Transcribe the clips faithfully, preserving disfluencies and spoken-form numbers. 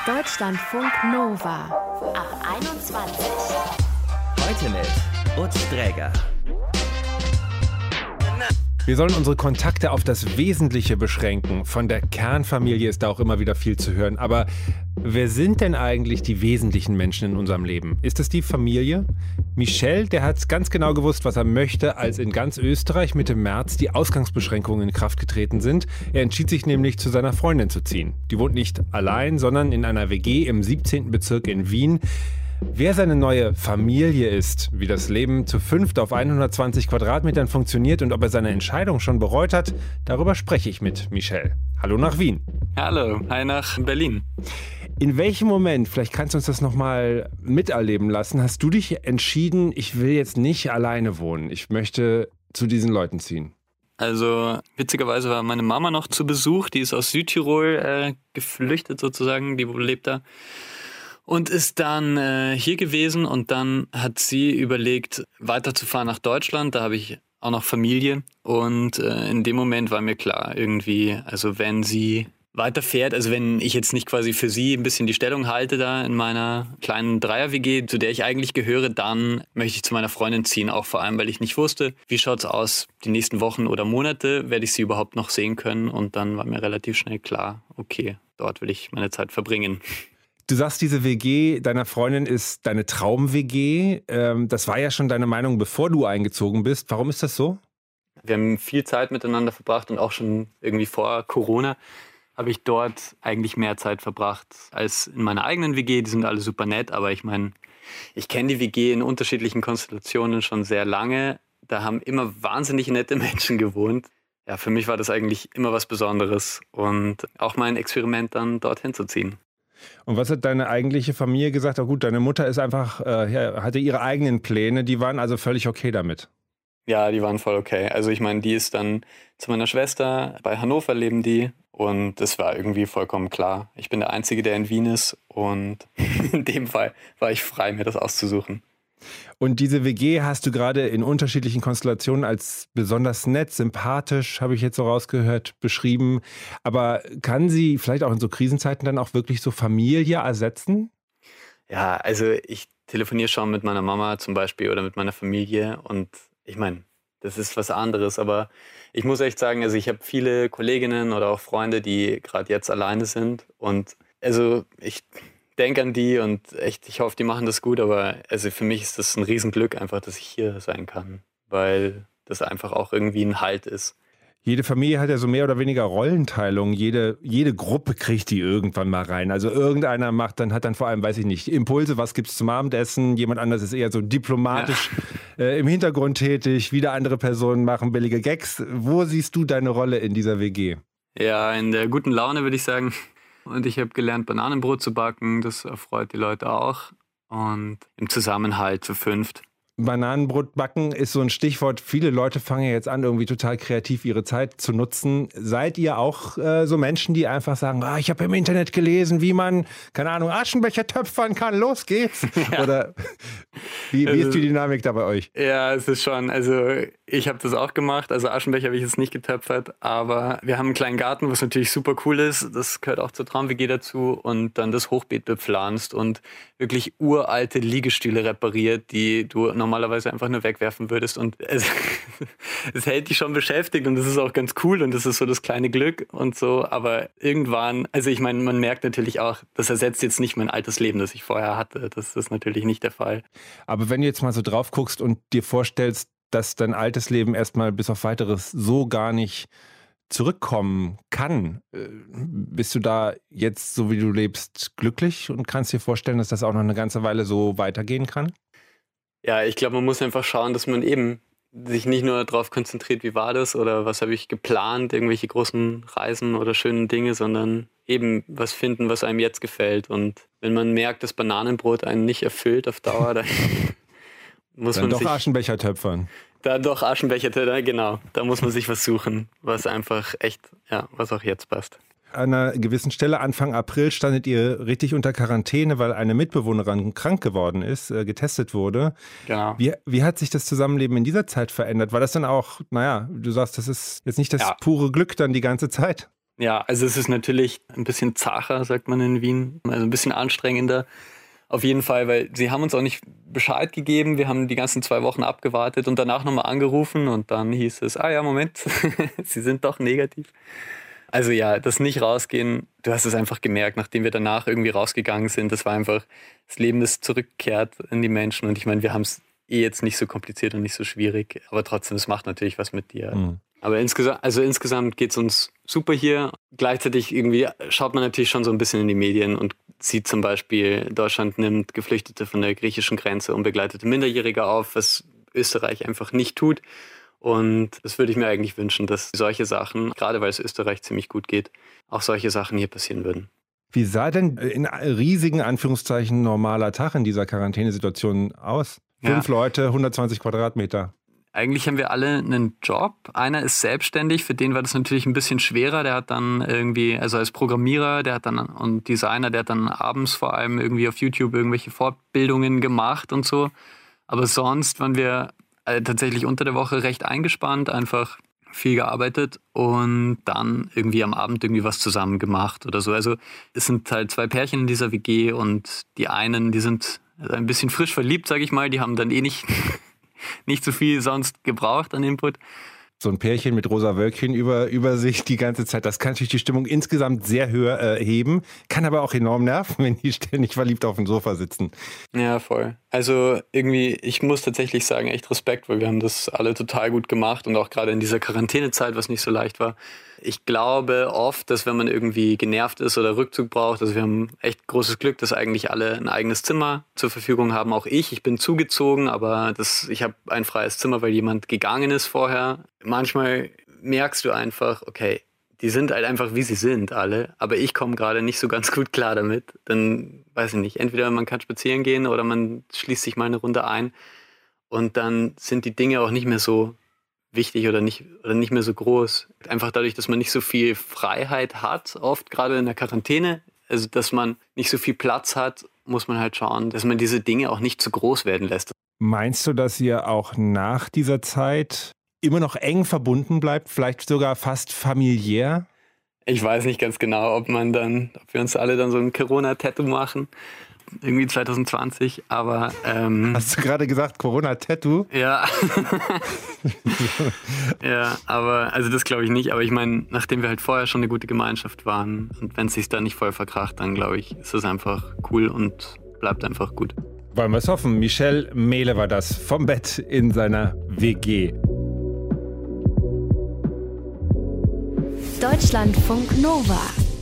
Deutschlandfunk Nova ab einundzwanzig. Heute mit Utz Dräger. Wir sollen unsere Kontakte auf das Wesentliche beschränken. Von der Kernfamilie ist da auch immer wieder viel zu hören. Aber wer sind denn eigentlich die wesentlichen Menschen in unserem Leben? Ist es die Familie? Michel, der hat ganz genau gewusst, was er möchte, als in ganz Österreich Mitte März die Ausgangsbeschränkungen in Kraft getreten sind. Er entschied sich nämlich, zu seiner Freundin zu ziehen. Die wohnt nicht allein, sondern in einer W G im siebzehnten Bezirk in Wien. Wer seine neue Familie ist, wie das Leben zu fünft auf hundertzwanzig Quadratmetern funktioniert und ob er seine Entscheidung schon bereut hat, darüber spreche ich mit Michel. Hallo nach Wien. Hallo, hi nach Berlin. In welchem Moment, vielleicht kannst du uns das nochmal miterleben lassen, hast du dich entschieden, ich will jetzt nicht alleine wohnen, ich möchte zu diesen Leuten ziehen? Also witzigerweise war meine Mama noch zu Besuch, die ist aus Südtirol äh, geflüchtet sozusagen, die lebt da. Und ist dann äh, hier gewesen und dann hat sie überlegt, weiterzufahren nach Deutschland. Da habe ich auch noch Familie und äh, in dem Moment war mir klar, irgendwie, also wenn sie weiterfährt, also wenn ich jetzt nicht quasi für sie ein bisschen die Stellung halte da in meiner kleinen Dreier-W G, zu der ich eigentlich gehöre, dann möchte ich zu meiner Freundin ziehen, auch vor allem, weil ich nicht wusste, wie schaut's aus, die nächsten Wochen oder Monate, werde ich sie überhaupt noch sehen können und dann war mir relativ schnell klar, okay, dort will ich meine Zeit verbringen. Du sagst, diese W G deiner Freundin ist deine Traum-W G. Ähm, das war ja schon deine Meinung, bevor du eingezogen bist. Warum ist das so? Wir haben viel Zeit miteinander verbracht und auch schon irgendwie vor Corona habe ich dort eigentlich mehr Zeit verbracht als in meiner eigenen W G. Die sind alle super nett, aber ich meine, ich kenne die W G in unterschiedlichen Konstellationen schon sehr lange. Da haben immer wahnsinnig nette Menschen gewohnt. Ja, für mich war das eigentlich immer was Besonderes und auch mein Experiment dann dorthin zu ziehen. Und was hat deine eigentliche Familie gesagt? Oh gut, deine Mutter ist einfach, äh, ja, hatte ihre eigenen Pläne, die waren also völlig okay damit. Ja, die waren voll okay. Also ich meine, die ist dann zu meiner Schwester, bei Hannover leben die und das war irgendwie vollkommen klar. Ich bin der Einzige, der in Wien ist und in dem Fall war ich frei, mir das auszusuchen. Und diese W G hast du gerade in unterschiedlichen Konstellationen als besonders nett, sympathisch, habe ich jetzt so rausgehört, beschrieben. Aber kann sie vielleicht auch in so Krisenzeiten dann auch wirklich so Familie ersetzen? Ja, also ich telefoniere schon mit meiner Mama zum Beispiel oder mit meiner Familie und ich meine, das ist was anderes. Aber ich muss echt sagen, also ich habe viele Kolleginnen oder auch Freunde, die gerade jetzt alleine sind und also ich denke an die und echt, ich hoffe, die machen das gut, aber also für mich ist das ein Riesenglück einfach, dass ich hier sein kann, weil das einfach auch irgendwie ein Halt ist. Jede Familie hat ja so mehr oder weniger Rollenteilung. Jede, jede Gruppe kriegt die irgendwann mal rein. Also irgendeiner macht dann, hat dann vor allem, weiß ich nicht, Impulse, was gibt's zum Abendessen. Jemand anderes ist eher so diplomatisch ja. äh, im Hintergrund tätig. Wieder andere Personen machen billige Gags. Wo siehst du deine Rolle in dieser W G? Ja, in der guten Laune würde ich sagen. Und ich habe gelernt, Bananenbrot zu backen. Das erfreut die Leute auch. Und im Zusammenhalt zu fünft. Bananenbrot backen ist so ein Stichwort. Viele Leute fangen ja jetzt an, irgendwie total kreativ ihre Zeit zu nutzen. Seid ihr auch äh, so Menschen, die einfach sagen, ah, ich habe im Internet gelesen, wie man, keine Ahnung, Aschenbecher töpfern kann, los geht's? Ja. Oder wie, wie also, ist die Dynamik da bei euch? Ja, es ist schon, also ich habe das auch gemacht. Also Aschenbecher habe ich jetzt nicht getöpfert, aber wir haben einen kleinen Garten, was natürlich super cool ist. Das gehört auch zur Traum-W G dazu. Und dann das Hochbeet bepflanzt und wirklich uralte Liegestühle repariert, die du normalerweise einfach nur wegwerfen würdest und es, es hält dich schon beschäftigt und das ist auch ganz cool und das ist so das kleine Glück und so, aber irgendwann, also ich meine, man merkt natürlich auch, das ersetzt jetzt nicht mein altes Leben, das ich vorher hatte, das ist natürlich nicht der Fall. Aber wenn du jetzt mal so drauf guckst und dir vorstellst, dass dein altes Leben erstmal bis auf weiteres so gar nicht zurückkommen kann, bist du da jetzt, so wie du lebst, glücklich und kannst dir vorstellen, dass das auch noch eine ganze Weile so weitergehen kann? Ja, ich glaube, man muss einfach schauen, dass man eben sich nicht nur darauf konzentriert, wie war das oder was habe ich geplant, irgendwelche großen Reisen oder schönen Dinge, sondern eben was finden, was einem jetzt gefällt. Und wenn man merkt, dass Bananenbrot einen nicht erfüllt auf Dauer, dann muss dann man doch sich... Aschenbecher töpfern. Dann doch Aschenbecher töpfern, genau. Da muss man sich was suchen, was einfach echt, ja, was auch jetzt passt. An einer gewissen Stelle, Anfang April, standet ihr richtig unter Quarantäne, weil eine Mitbewohnerin krank geworden ist, äh, getestet wurde. Genau. Wie, wie hat sich das Zusammenleben in dieser Zeit verändert? War das dann auch, naja, du sagst, das ist jetzt nicht das ja. pure Glück dann die ganze Zeit? Ja, also es ist natürlich ein bisschen zacher, sagt man in Wien, also ein bisschen anstrengender. Auf jeden Fall, weil sie haben uns auch nicht Bescheid gegeben. Wir haben die ganzen zwei Wochen abgewartet und danach nochmal angerufen und dann hieß es, ah ja, Moment, sie sind doch negativ. Also ja, das nicht rausgehen, du hast es einfach gemerkt, nachdem wir danach irgendwie rausgegangen sind, das war einfach, das Leben ist zurückgekehrt in die Menschen und ich meine, wir haben es eh jetzt nicht so kompliziert und nicht so schwierig, aber trotzdem, es macht natürlich was mit dir. Mhm. Aber insgesamt, also insgesamt geht es uns super hier. Gleichzeitig irgendwie schaut man natürlich schon so ein bisschen in die Medien und sieht zum Beispiel, Deutschland nimmt Geflüchtete von der griechischen Grenze, unbegleitete Minderjährige auf, was Österreich einfach nicht tut. Und das würde ich mir eigentlich wünschen, dass solche Sachen, gerade weil es Österreich ziemlich gut geht, auch solche Sachen hier passieren würden. Wie sah denn in riesigen Anführungszeichen normaler Tag in dieser Quarantänesituation aus? Fünf ja. Leute, hundertzwanzig Quadratmeter. Eigentlich haben wir alle einen Job. Einer ist selbstständig, für den war das natürlich ein bisschen schwerer. Der hat dann irgendwie, also als Programmierer, der hat dann und Designer, der hat dann abends vor allem irgendwie auf YouTube irgendwelche Fortbildungen gemacht und so. Aber sonst waren wir äh, tatsächlich unter der Woche recht eingespannt, einfach viel gearbeitet und dann irgendwie am Abend irgendwie was zusammen gemacht oder so. Also es sind halt zwei Pärchen in dieser W G und die einen, die sind ein bisschen frisch verliebt, sage ich mal. Die haben dann eh nicht... nicht so viel sonst gebraucht an Input. So ein Pärchen mit rosa Wölkchen über, über sich die ganze Zeit, das kann natürlich die Stimmung insgesamt sehr höher äh, heben, kann aber auch enorm nerven, wenn die ständig verliebt auf dem Sofa sitzen. Ja, voll. Also irgendwie, ich muss tatsächlich sagen, echt Respekt, weil wir haben das alle total gut gemacht und auch gerade in dieser Quarantänezeit, was nicht so leicht war. Ich glaube oft, dass wenn man irgendwie genervt ist oder Rückzug braucht, also wir haben echt großes Glück, dass eigentlich alle ein eigenes Zimmer zur Verfügung haben. Auch ich, ich bin zugezogen, aber das, ich habe ein freies Zimmer, weil jemand gegangen ist vorher. Manchmal merkst du einfach, okay, die sind halt einfach wie sie sind alle, aber ich komme gerade nicht so ganz gut klar damit. Dann weiß ich nicht, entweder man kann spazieren gehen oder man schließt sich mal eine Runde ein und dann sind die Dinge auch nicht mehr so wichtig oder nicht, oder nicht mehr so groß. Einfach dadurch, dass man nicht so viel Freiheit hat, oft gerade in der Quarantäne, also dass man nicht so viel Platz hat, muss man halt schauen, dass man diese Dinge auch nicht zu groß werden lässt. Meinst du, dass ihr auch nach dieser Zeit immer noch eng verbunden bleibt, vielleicht sogar fast familiär? Ich weiß nicht ganz genau, ob man dann, ob wir uns alle dann so ein Corona-Tattoo machen. Irgendwie zwanzig zwanzig, aber... Ähm, Hast du gerade gesagt, Corona-Tattoo? Ja. Ja, aber, also das glaube ich nicht, aber ich meine, nachdem wir halt vorher schon eine gute Gemeinschaft waren und wenn es sich dann nicht voll verkracht, dann glaube ich, ist es einfach cool und bleibt einfach gut. Wollen wir es hoffen. Michel Mehle war das, vom Bett in seiner W G. Deutschlandfunk Nova.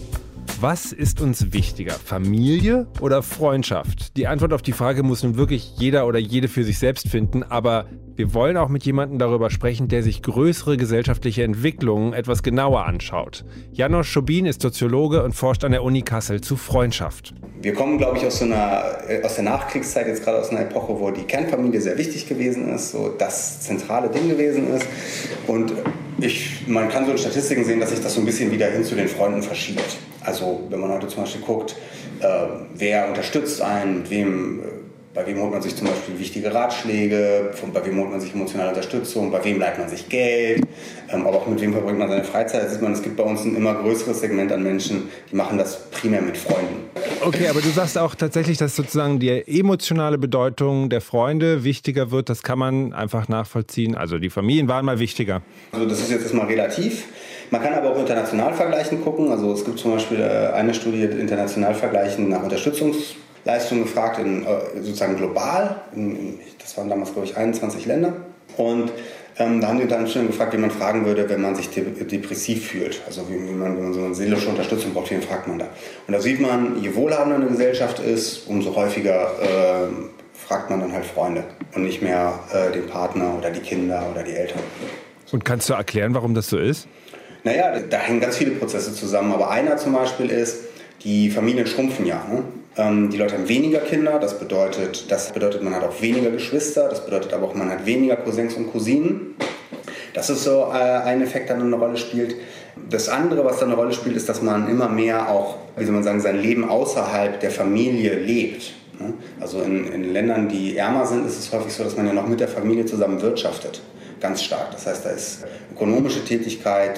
Was ist uns wichtiger, Familie oder Freundschaft? Die Antwort auf die Frage muss nun wirklich jeder oder jede für sich selbst finden, aber wir wollen auch mit jemandem darüber sprechen, der sich größere gesellschaftliche Entwicklungen etwas genauer anschaut. János Schobin ist Soziologe und forscht an der Uni Kassel zu Freundschaft. Wir kommen, glaube ich, aus, so einer, aus der Nachkriegszeit, jetzt gerade aus einer Epoche, wo die Kernfamilie sehr wichtig gewesen ist, so das zentrale Ding gewesen ist. Und ich, man kann so in Statistiken sehen, dass sich das so ein bisschen wieder hin zu den Freunden verschiebt. Also wenn man heute zum Beispiel guckt, äh, wer unterstützt einen, mit wem, äh, bei wem holt man sich zum Beispiel wichtige Ratschläge, von, bei wem holt man sich emotionale Unterstützung, bei wem leiht man sich Geld, ähm, aber auch mit wem verbringt man seine Freizeit. Da sieht man, es gibt bei uns ein immer größeres Segment an Menschen, die machen das primär mit Freunden. Okay, aber du sagst auch tatsächlich, dass sozusagen die emotionale Bedeutung der Freunde wichtiger wird. Das kann man einfach nachvollziehen. Also die Familien waren mal wichtiger. Also das ist jetzt erstmal relativ. Man kann aber auch international vergleichen gucken. Also es gibt zum Beispiel eine Studie, international vergleichen nach Unterstützungsleistungen gefragt, in, sozusagen global. In, das waren damals, glaube ich, einundzwanzig Länder. Und ähm, da haben die dann schon gefragt, wie man fragen würde, wenn man sich de- depressiv fühlt. Also wie, wie man, wenn man so eine seelische Unterstützung braucht, wen fragt man da. Und da sieht man, je wohlhabender eine Gesellschaft ist, umso häufiger äh, fragt man dann halt Freunde und nicht mehr äh, den Partner oder die Kinder oder die Eltern. Und kannst du erklären, warum das so ist? Naja, da hängen ganz viele Prozesse zusammen, aber einer zum Beispiel ist, die Familien schrumpfen ja. Ne? Ähm, die Leute haben weniger Kinder, das bedeutet, das bedeutet, man hat auch weniger Geschwister, das bedeutet aber auch, man hat weniger Cousins und Cousinen. Das ist so äh, ein Effekt, der eine Rolle spielt. Das andere, was da eine Rolle spielt, ist, dass man immer mehr auch, wie soll man sagen, sein Leben außerhalb der Familie lebt. Ne? Also in, in Ländern, die ärmer sind, ist es häufig so, dass man ja noch mit der Familie zusammen wirtschaftet. Ganz stark. Das heißt, da ist ökonomische Tätigkeit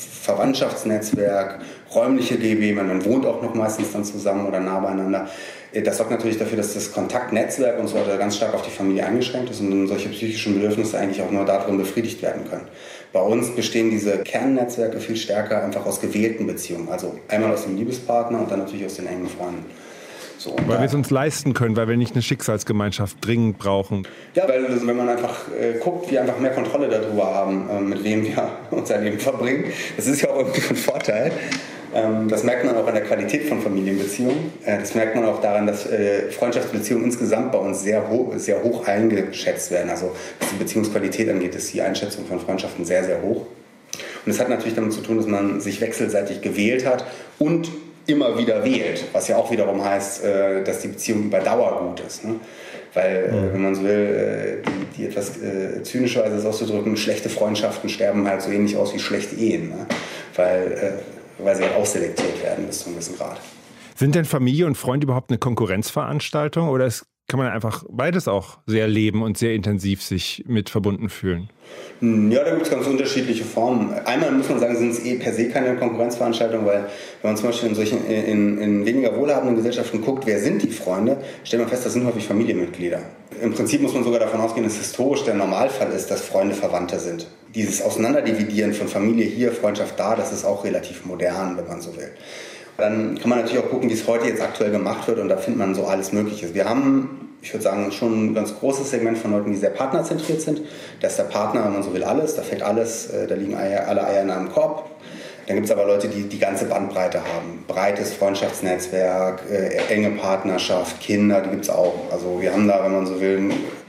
Verwandtschaftsnetzwerk, räumliche G B, man wohnt auch noch meistens dann zusammen oder nah beieinander. Das sorgt natürlich dafür, dass das Kontaktnetzwerk und so weiter ganz stark auf die Familie eingeschränkt ist und dann solche psychischen Bedürfnisse eigentlich auch nur darin befriedigt werden können. Bei uns bestehen diese Kernnetzwerke viel stärker einfach aus gewählten Beziehungen. Also einmal aus dem Liebespartner und dann natürlich aus den engen Freunden. So, weil wir es uns leisten können, weil wir nicht eine Schicksalsgemeinschaft dringend brauchen. Ja, weil also, wenn man einfach äh, guckt, wir einfach mehr Kontrolle darüber haben, äh, mit wem wir unser Leben verbringen. Das ist ja auch irgendwie ein Vorteil. Ähm, das merkt man auch an der Qualität von Familienbeziehungen. Äh, das merkt man auch daran, dass äh, Freundschaftsbeziehungen insgesamt bei uns sehr, ho- sehr hoch eingeschätzt werden. Also was die Beziehungsqualität angeht, ist die Einschätzung von Freundschaften sehr, sehr hoch. Und es hat natürlich damit zu tun, dass man sich wechselseitig gewählt hat und immer wieder wählt, was ja auch wiederum heißt, äh, dass die Beziehung über Dauer gut ist. Ne? Weil, äh, wenn man so will, äh, die, die etwas äh, zynische Weise ist auszudrücken, schlechte Freundschaften sterben halt so ähnlich aus wie schlechte Ehen. Ne? Weil, äh, weil sie halt ausselektiert werden bis zu einem gewissen Grad. Sind denn Familie und Freund überhaupt eine Konkurrenzveranstaltung oder ist, kann man einfach beides auch sehr leben und sehr intensiv sich mit verbunden fühlen? Ja, da gibt es ganz unterschiedliche Formen. Einmal muss man sagen, sind es eh per se keine Konkurrenzveranstaltungen, weil wenn man zum Beispiel in solchen in, in weniger wohlhabenden Gesellschaften guckt, wer sind die Freunde, stellt man fest, das sind häufig Familienmitglieder. Im Prinzip muss man sogar davon ausgehen, dass historisch der Normalfall ist, dass Freunde Verwandte sind. Dieses Auseinanderdividieren von Familie hier, Freundschaft da, das ist auch relativ modern, wenn man so will. Dann kann man natürlich auch gucken, wie es heute jetzt aktuell gemacht wird und da findet man so alles Mögliche. Wir haben, ich würde sagen, schon ein ganz großes Segment von Leuten, die sehr partnerzentriert sind. Da ist der Partner, wenn man so will, alles, da fällt alles, da liegen Eier, alle Eier in einem Korb. Dann gibt es aber Leute, die die ganze Bandbreite haben. Breites Freundschaftsnetzwerk, äh, enge Partnerschaft, Kinder, die gibt es auch. Also wir haben da, wenn man so will,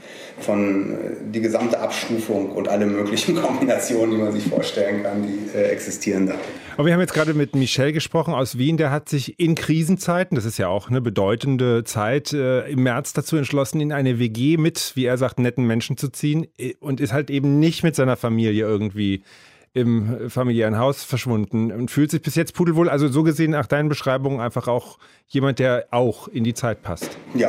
von die gesamte Abstufung und alle möglichen Kombinationen, die man sich vorstellen kann, die äh, existieren da. Aber wir haben jetzt gerade mit Michel gesprochen aus Wien, der hat sich in Krisenzeiten, das ist ja auch eine bedeutende Zeit, äh, im März dazu entschlossen, in eine W G mit, wie er sagt, netten Menschen zu ziehen und ist halt eben nicht mit seiner Familie irgendwie im familiären Haus verschwunden und fühlt sich bis jetzt pudelwohl. Also so gesehen nach deinen Beschreibungen einfach auch jemand, der auch in die Zeit passt. Ja.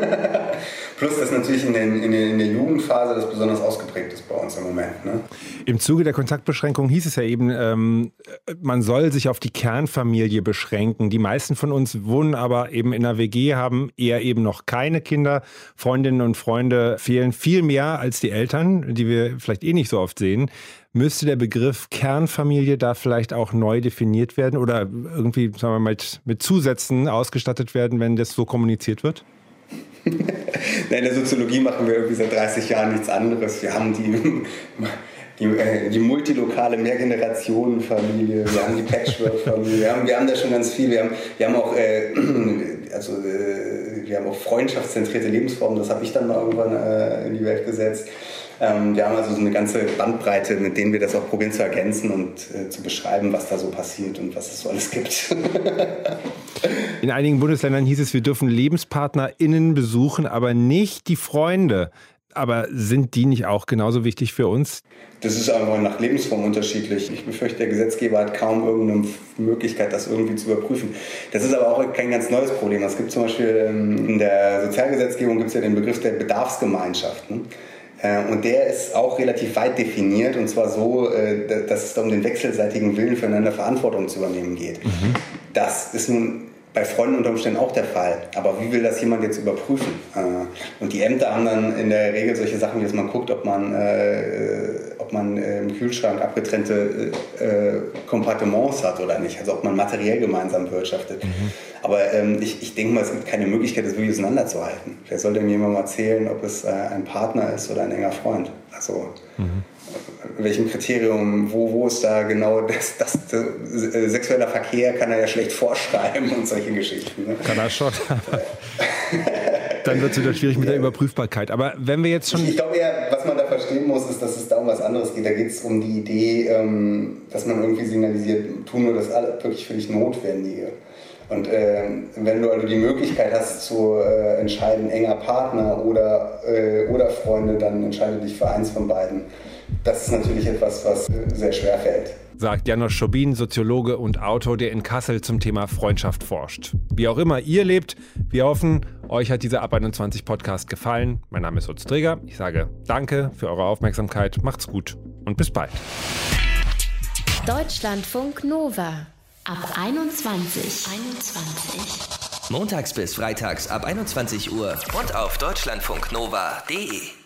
Plus, dass natürlich in, den, in, der, in der Jugendphase das besonders ausgeprägt ist bei uns im Moment. Ne? Im Zuge der Kontaktbeschränkung hieß es ja eben, ähm, man soll sich auf die Kernfamilie beschränken. Die meisten von uns wohnen aber eben in einer W G, haben eher eben noch keine Kinder. Freundinnen und Freunde fehlen viel mehr als die Eltern, die wir vielleicht eh nicht so oft sehen. Müsste der Begriff Kernfamilie da vielleicht auch neu definiert werden oder irgendwie, sagen wir mal, mit, mit Zusätzen ausgestattet werden, wenn das so kommuniziert wird? In der Soziologie machen wir irgendwie seit dreißig Jahren nichts anderes. Wir haben die, die, äh, die multilokale Mehrgenerationenfamilie, wir haben die Patchwork-Familie, wir haben, wir haben da schon ganz viel. Wir haben, wir haben auch, äh, also, äh, wir haben auch freundschaftszentrierte Lebensformen, das habe ich dann mal irgendwann äh, in die Welt gesetzt. Ähm, wir haben also so eine ganze Bandbreite, mit denen wir das auch probieren zu ergänzen und äh, zu beschreiben, was da so passiert und was es so alles gibt. In einigen Bundesländern hieß es, wir dürfen LebenspartnerInnen besuchen, aber nicht die Freunde. Aber sind die nicht auch genauso wichtig für uns? Das ist einfach nach Lebensform unterschiedlich. Ich befürchte, der Gesetzgeber hat kaum irgendeine Möglichkeit, das irgendwie zu überprüfen. Das ist aber auch kein ganz neues Problem. Es gibt zum Beispiel in der Sozialgesetzgebung gibt es ja den Begriff der Bedarfsgemeinschaften. Und der ist auch relativ weit definiert, und zwar so, dass es da um den wechselseitigen Willen füreinander Verantwortung zu übernehmen geht. Mhm. Das ist nun bei Freunden unter Umständen auch der Fall. Aber wie will das jemand jetzt überprüfen? Und die Ämter haben dann in der Regel solche Sachen, wie dass man guckt, ob man, äh, ob man im Kühlschrank abgetrennte äh, Kompartiments hat oder nicht. Also ob man materiell gemeinsam wirtschaftet. Mhm. Aber ähm, ich, ich denke mal, es gibt keine Möglichkeit, das wirklich auseinanderzuhalten. Wer soll denn jemandem erzählen, ob es äh, ein Partner ist oder ein enger Freund? Also mhm. welchem Kriterium, wo, wo ist da genau das, das, das äh, sexueller Verkehr kann er ja schlecht vorschreiben und solche Geschichten. Ne? Kann er schon. Dann wird es wieder schwierig mit der Überprüfbarkeit. Aber wenn wir jetzt schon... Ich, ich glaube eher, was man da verstehen muss, ist, dass es da um was anderes geht. Da geht es um die Idee, ähm, dass man irgendwie signalisiert, tun nur das wirklich für dich Notwendige. Und äh, wenn du also die Möglichkeit hast zu äh, entscheiden, enger Partner oder, äh, oder Freunde, dann entscheide dich für eins von beiden. Das ist natürlich etwas, was äh, sehr schwer fällt. Sagt János Schobin, Soziologe und Autor, der in Kassel zum Thema Freundschaft forscht. Wie auch immer ihr lebt, wir hoffen, euch hat dieser Ab einundzwanzig Podcast gefallen. Mein Name ist Utz Dreger. Ich sage danke für eure Aufmerksamkeit, macht's gut und bis bald. Deutschlandfunk Nova. Ab einundzwanzig. einundzwanzig. Montags bis freitags ab einundzwanzig Uhr und auf deutschlandfunknova punkt de.